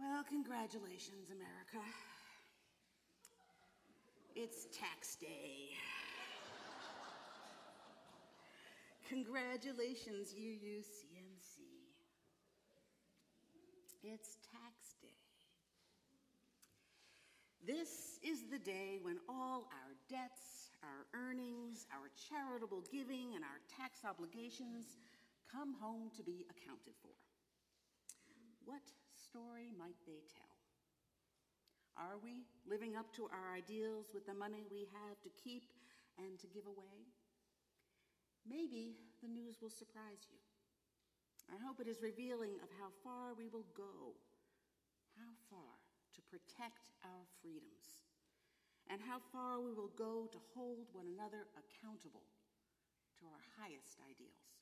Well, congratulations, America. It's tax day. Congratulations, UUCMC. It's tax day. This is the day when all our debts, our earnings, our charitable giving, and our tax obligations come home to be accounted for. What story might they tell? Are we living up to our ideals with the money we have to keep and to give away? Maybe the news will surprise you. I hope it is revealing of how far we will go, how far to protect our freedoms, and how far we will go to hold one another accountable to our highest ideals.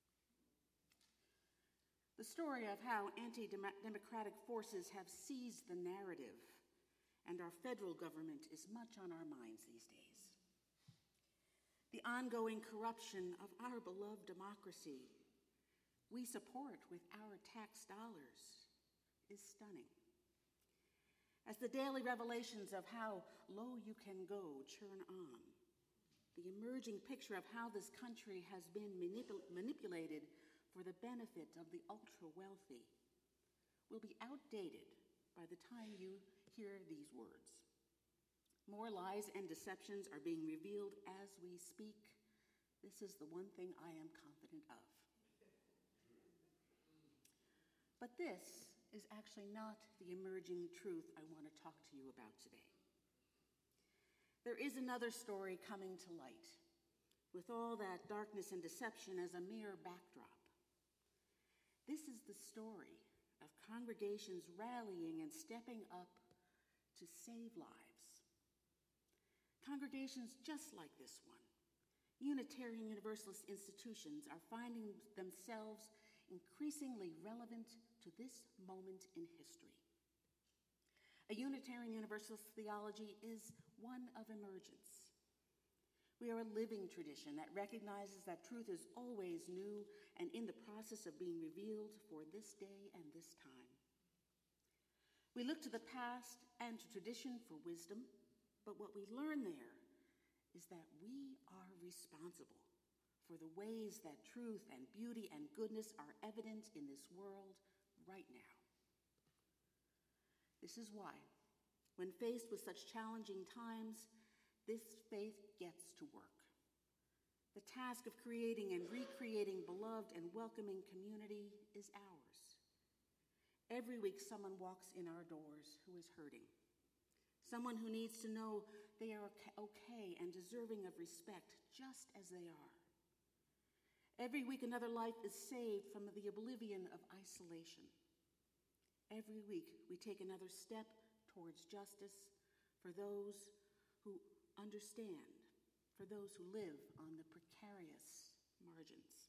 The story of how anti-democratic forces have seized the narrative and our federal government is much on our minds these days. The ongoing corruption of our beloved democracy we support with our tax dollars is stunning. As the daily revelations of how low you can go churn on, the emerging picture of how this country has been manipulated for the benefit of the ultra-wealthy will be outdated by the time you hear these words. More lies and deceptions are being revealed as we speak. This is the one thing I am confident of. But this is actually not the emerging truth I want to talk to you about today. There is another story coming to light, with all that darkness and deception as a mere backdrop. This is the story of congregations rallying and stepping up to save lives. Congregations just like this one, Unitarian Universalist institutions, are finding themselves increasingly relevant to this moment in history. A Unitarian Universalist theology is one of emergence. We are a living tradition that recognizes that truth is always new and in the process of being revealed for this day and this time. We look to the past and to tradition for wisdom, but what we learn there is that we are responsible for the ways that truth and beauty and goodness are evident in this world right now. This is why, when faced with such challenging times, this faith gets to work. The task of creating and recreating beloved and welcoming community is ours. Every week, someone walks in our doors who is hurting. Someone who needs to know they are okay and deserving of respect just as they are. Every week, another life is saved from the oblivion of isolation. Every week, we take another step towards justice for those who understand, for those who live on the precarious margins.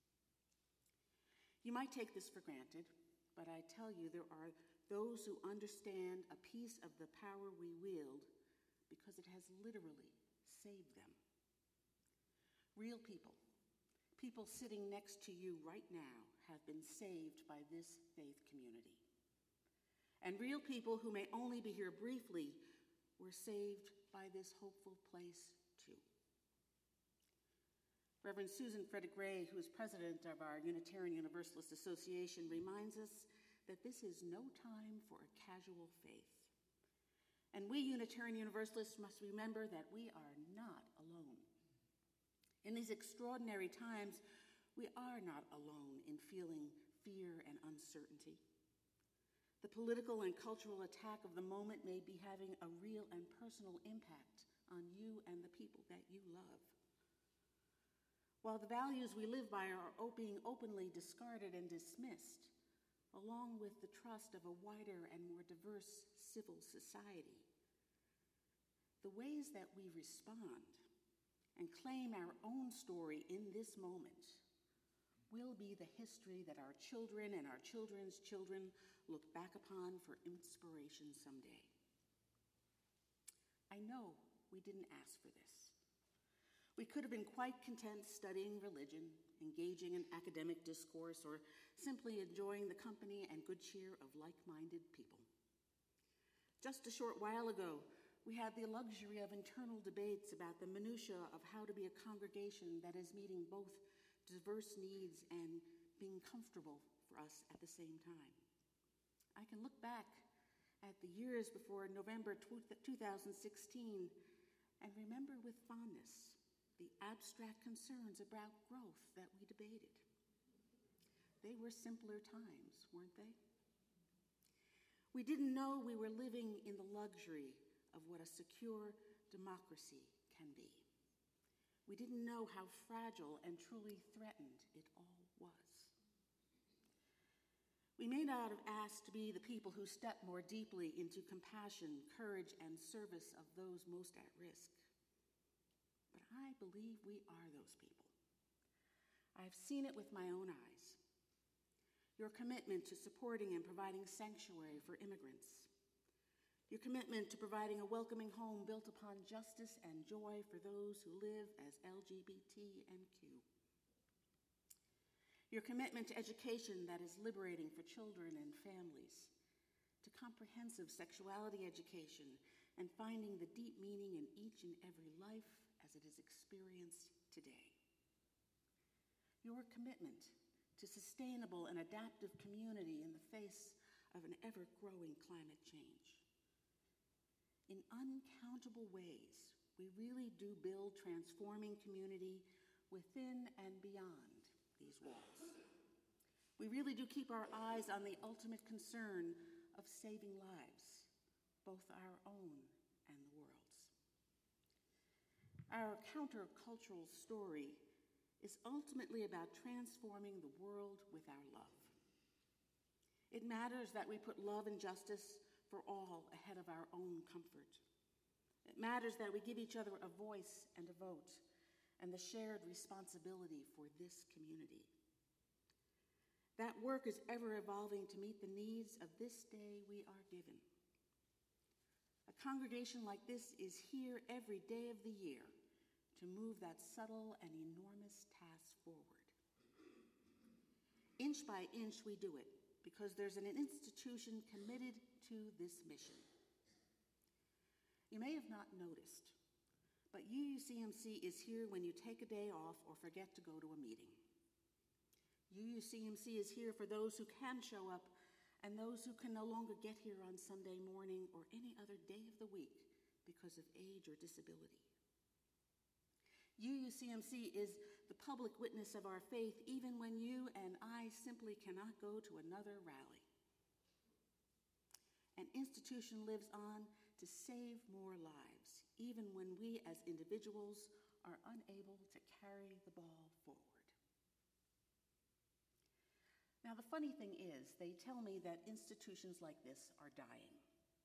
You might take this for granted, but I tell you there are those who understand a piece of the power we wield because it has literally saved them. Real people, people sitting next to you right now, have been saved by this faith community. And real people who may only be here briefly were saved by this hopeful place too. Reverend Susan Frederick Ray, who is president of our Unitarian Universalist Association, reminds us that this is no time for a casual faith. And we Unitarian Universalists must remember that we are not alone. In these extraordinary times, we are not alone in feeling fear and uncertainty. The political and cultural attack of the moment may be having a real and personal impact on you and the people that you love. While the values we live by are being openly discarded and dismissed, along with the trust of a wider and more diverse civil society, the ways that we respond and claim our own story in this moment will be the history that our children and our children's children look back upon for inspiration someday. I know we didn't ask for this. We could have been quite content studying religion, engaging in academic discourse, or simply enjoying the company and good cheer of like-minded people. Just a short while ago, we had the luxury of internal debates about the minutiae of how to be a congregation that is meeting both diverse needs and being comfortable for us at the same time. I can look back at the years before November 2016 and remember with fondness the abstract concerns about growth that we debated. They were simpler times, weren't they? We didn't know we were living in the luxury of what a secure democracy can be. We didn't know how fragile and truly threatened it all was. We may not have asked to be the people who step more deeply into compassion, courage, and service of those most at risk. But I believe we are those people. I've seen it with my own eyes. Your commitment to supporting and providing sanctuary for immigrants. Your commitment to providing a welcoming home built upon justice and joy for those who live as LGBT and Q. Your commitment to education that is liberating for children and families, to comprehensive sexuality education and finding the deep meaning in each and every life as it is experienced today. Your commitment to sustainable and adaptive community in the face of an ever-growing climate change. In uncountable ways, we really do build transforming community within and beyond these walls. We really do keep our eyes on the ultimate concern of saving lives, both our own and the world's. Our countercultural story is ultimately about transforming the world with our love. It matters that we put love and justice for all ahead of our own comfort. It matters that we give each other a voice and a vote and the shared responsibility for this community. That work is ever evolving to meet the needs of this day we are given. A congregation like this is here every day of the year to move that subtle and enormous task forward. Inch by inch we do it because there's an institution committed to this mission. You may have not noticed, but UUCMC is here when you take a day off or forget to go to a meeting. UUCMC is here for those who can show up and those who can no longer get here on Sunday morning or any other day of the week because of age or disability. UUCMC is the public witness of our faith even when you and I simply cannot go to another rally. An institution lives on to save more lives, even when we as individuals are unable to carry the ball forward. Now, the funny thing is, they tell me that institutions like this are dying.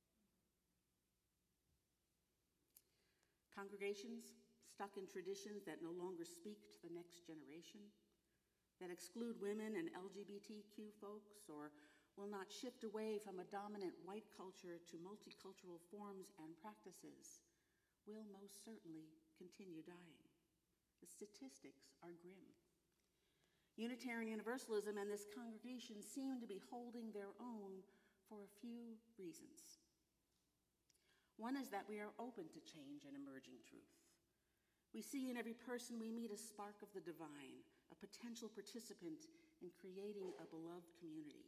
Congregations stuck in traditions that no longer speak to the next generation, that exclude women and LGBTQ folks, or will not shift away from a dominant white culture to multicultural forms and practices, will most certainly continue dying. The statistics are grim. Unitarian Universalism and this congregation seem to be holding their own for a few reasons. One is that we are open to change and emerging truth. We see in every person we meet a spark of the divine, a potential participant in creating a beloved community.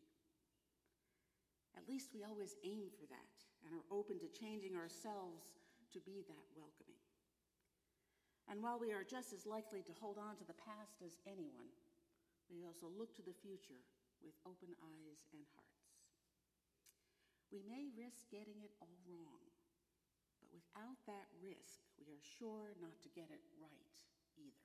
At least we always aim for that and are open to changing ourselves to be that welcoming. And while we are just as likely to hold on to the past as anyone, we also look to the future with open eyes and hearts. We may risk getting it all wrong, but without that risk, we are sure not to get it right either.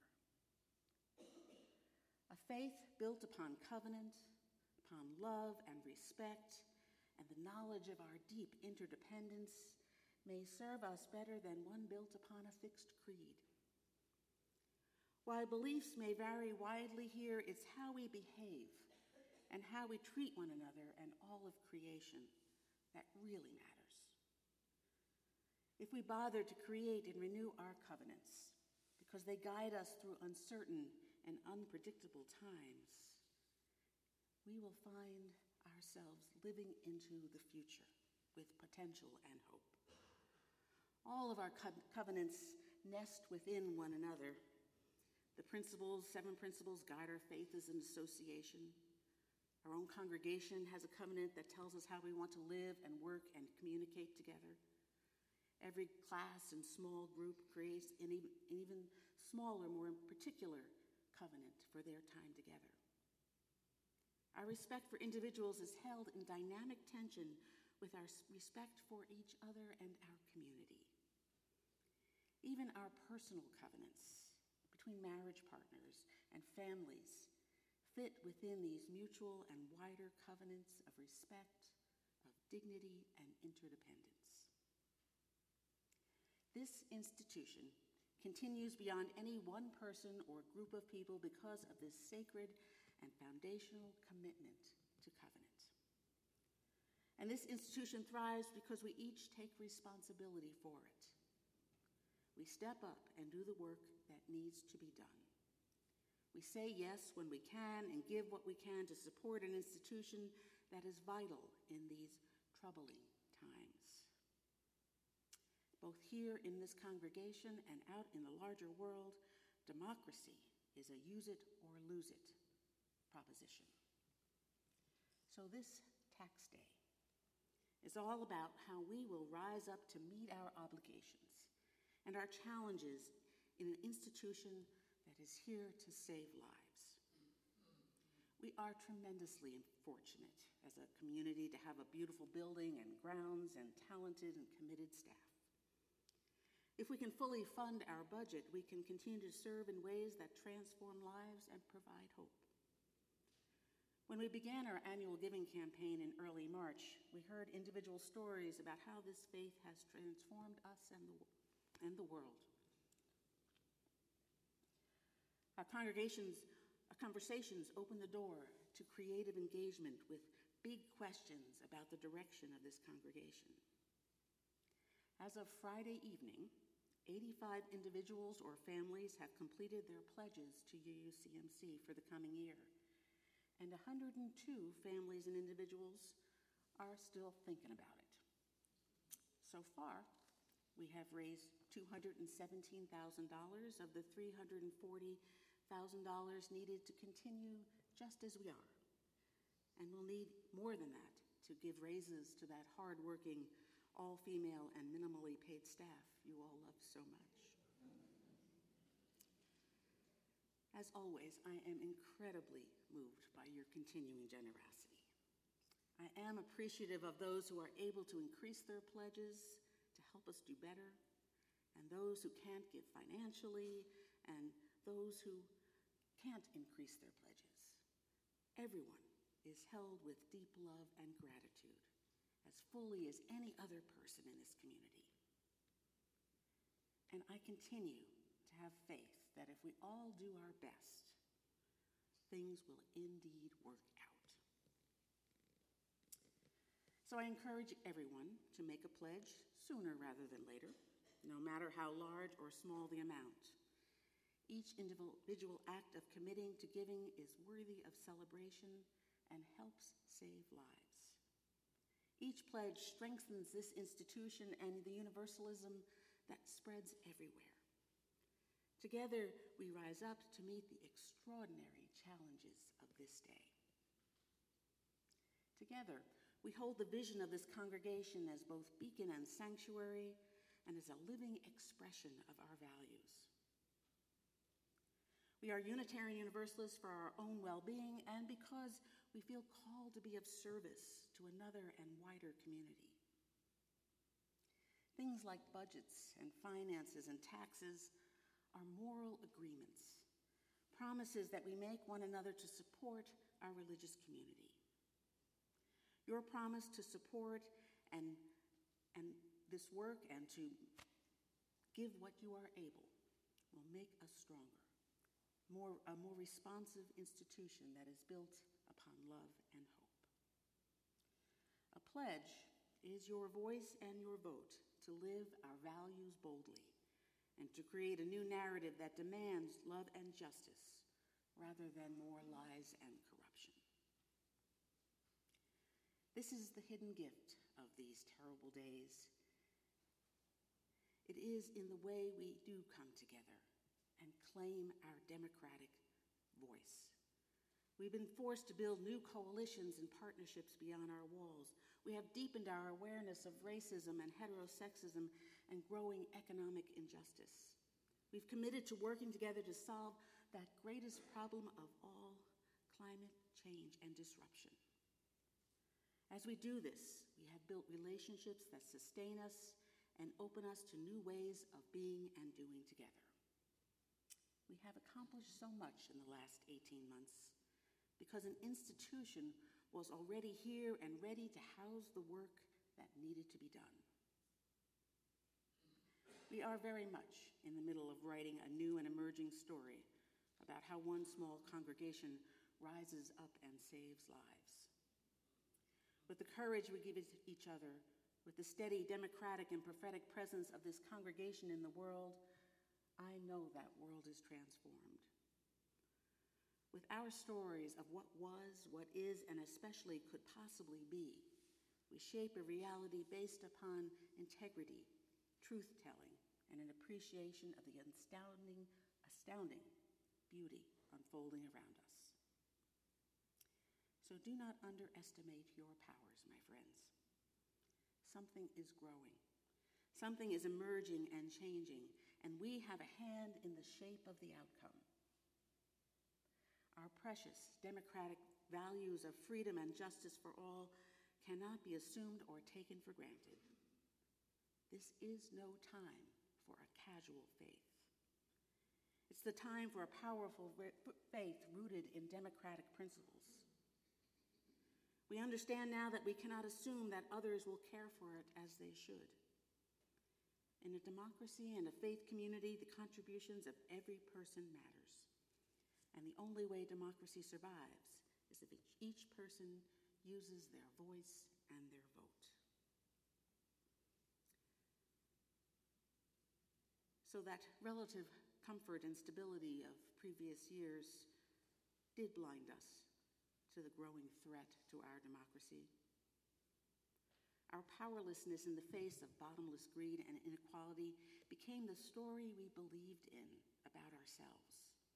A faith built upon covenant, upon love and respect, and the knowledge of our deep interdependence may serve us better than one built upon a fixed creed. While beliefs may vary widely here, it's how we behave and how we treat one another and all of creation that really matters. If we bother to create and renew our covenants, because they guide us through uncertain and unpredictable times, we will find ourselves living into the future with potential and hope. All of our covenants nest within one another. The principles, 7 principles, guide our faith as an association. Our own congregation has a covenant that tells us how we want to live and work and communicate together. Every class and small group creates an even smaller, more particular covenant for their time together. Our respect for individuals is held in dynamic tension with our respect for each other and our community. Even our personal covenants between marriage partners and families fit within these mutual and wider covenants of respect, of dignity, and interdependence. This institution continues beyond any one person or group of people because of this sacred and foundational commitment to covenant. And this institution thrives because we each take responsibility for it. We step up and do the work that needs to be done. We say yes when we can and give what we can to support an institution that is vital in these troubling times. Both here in this congregation and out in the larger world, democracy is a use it or lose it proposition. So this tax day is all about how we will rise up to meet our obligations and our challenges in an institution that is here to save lives. We are tremendously fortunate as a community to have a beautiful building and grounds and talented and committed staff. If we can fully fund our budget, we can continue to serve in ways that transform lives and provide hope. When we began our annual giving campaign in early March, we heard individual stories about how this faith has transformed us and the world. Our conversations open the door to creative engagement with big questions about the direction of this congregation. As of Friday evening, 85 individuals or families have completed their pledges to UUCMC for the coming year, and 102 families and individuals are still thinking about it. So far, we have raised $217,000 of the $340,000 needed to continue just as we are. And we'll need more than that to give raises to that hardworking, all-female and minimally paid staff you all love so much. As always, I am incredibly moved by your continuing generosity. I am appreciative of those who are able to increase their pledges to help us do better, and those who can't give financially, and those who can't increase their pledges. Everyone is held with deep love and gratitude, as fully as any other person in this community. And I continue to have faith that if we all do our best, things will indeed work out. So I encourage everyone to make a pledge sooner rather than later, no matter how large or small the amount. Each individual act of committing to giving is worthy of celebration and helps save lives. Each pledge strengthens this institution and the universalism that spreads everywhere. Together, we rise up to meet the extraordinary challenges of this day. Together, we hold the vision of this congregation as both beacon and sanctuary, and as a living expression of our values. We are Unitarian Universalists for our own well-being and because we feel called to be of service to another and wider community. Things like budgets and finances and taxes are moral agreements, promises that we make one another to support our religious community. Your promise to support and this work and to give what you are able will make us stronger, a more responsive institution that is built upon love and hope. A pledge is your voice and your vote to live our values boldly and to create a new narrative that demands love and justice rather than more lies and corruption. This is the hidden gift of these terrible days. It is in the way we do come together and claim our democratic voice. We've been forced to build new coalitions and partnerships beyond our walls. We have deepened our awareness of racism and heterosexism and growing economic injustice. We've committed to working together to solve that greatest problem of all, climate change and disruption. As we do this, we have built relationships that sustain us and open us to new ways of being and doing together. We have accomplished so much in the last 18 months because an institution was already here and ready to house the work that needed to be done. We are very much in the middle of writing a new and emerging story about how one small congregation rises up and saves lives. With the courage we give each other, with the steady, democratic, and prophetic presence of this congregation in the world, I know that world is transformed. With our stories of what was, what is, and especially could possibly be, we shape a reality based upon integrity, truth-telling, and an appreciation of the astounding beauty unfolding around us. So do not underestimate your powers, my friends. Something is growing. Something is emerging and changing, and we have a hand in the shape of the outcome. Our precious democratic values of freedom and justice for all cannot be assumed or taken for granted. This is no time for a casual faith. It's the time for a powerful faith rooted in democratic principles. We understand now that we cannot assume that others will care for it as they should. In a democracy and a faith community, the contributions of every person matters. And the only way democracy survives is if each person uses their voice and their vote. So that relative comfort and stability of previous years did blind us to the growing threat to our democracy. Our powerlessness in the face of bottomless greed and inequality became the story we believed in about ourselves.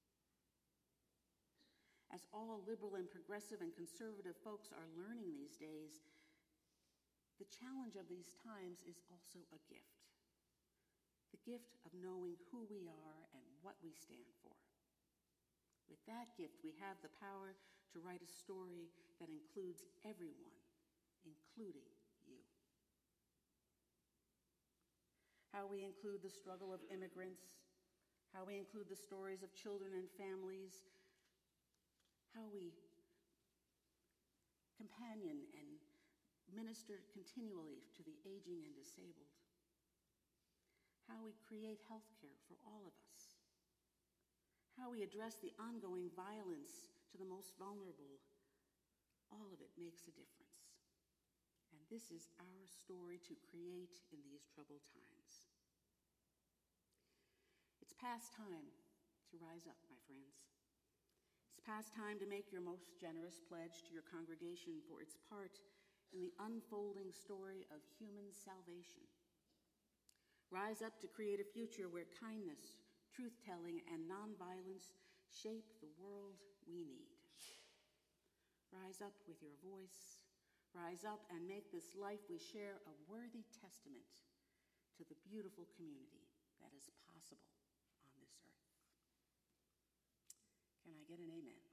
As all liberal and progressive and conservative folks are learning these days, the challenge of these times is also a gift. The gift of knowing who we are and what we stand for. With that gift, we have the power to write a story that includes everyone, including you. How we include the struggle of immigrants, how we include the stories of children and families, how we companion and minister continually to the aging and disabled, how we create health care for all of us, how we address the ongoing violence to the most vulnerable, all of it makes a difference. And this is our story to create in these troubled times. It's past time to rise up, my friends. It's past time to make your most generous pledge to your congregation for its part in the unfolding story of human salvation. Rise up to create a future where kindness, truth-telling, and nonviolence shape the world we need. Rise up with your voice. Rise up and make this life we share a worthy testament to the beautiful community that is possible on this earth. Can I get an amen?